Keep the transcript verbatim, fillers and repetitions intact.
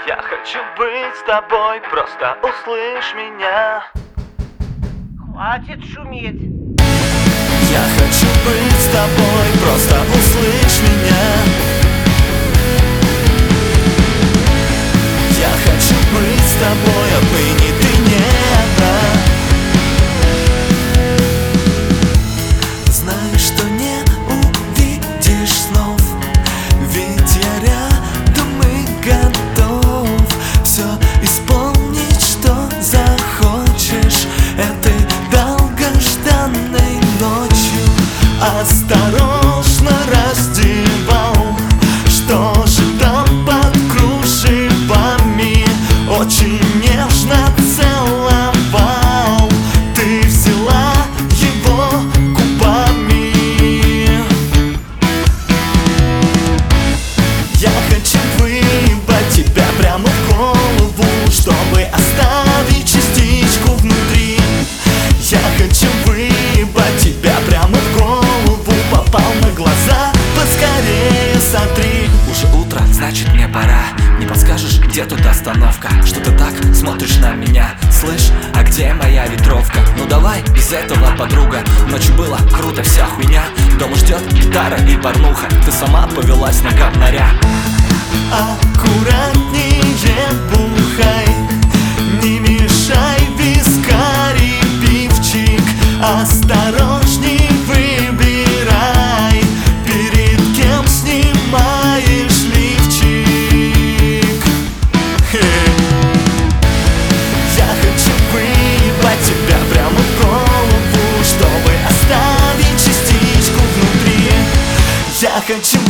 Я хочу быть с тобой, просто услышь меня. Хватит шуметь. Я хочу быть с тобой, просто услышь меня. Я хочу быть с тобой, отныне ты не одна. Знаешь, что не увидишь снов, ведь я рядом и готов все исполнить, что захочешь этой долгожданной ночью. Осторожно раздевал, что же там под кружевами, очень нежно целовал. Ты взяла его губами. Я хочу выебать тебя прямо в голову, чтобы оставить частичку внутри. Я хочу выебать тебя прямо в голову, попал на глаза, поскорее сотри. Уже утро, значит мне пора. Не подскажешь, где тут остановка? Что ты так смотришь на меня? Слышь, а где моя ветровка? Ну давай без этого, подруга. Ночью было круто, вся хуйня. Дома ждет гитара и порнуха. Ты сама повелась на говнаря. Аккуратнее бухай, не мешай, вискарь, пивчик. Осторожней выбирай, перед кем снимаешь лифчик. Я хочу выебать тебя прямо в голову, чтобы оставить частичку внутри. Я хочу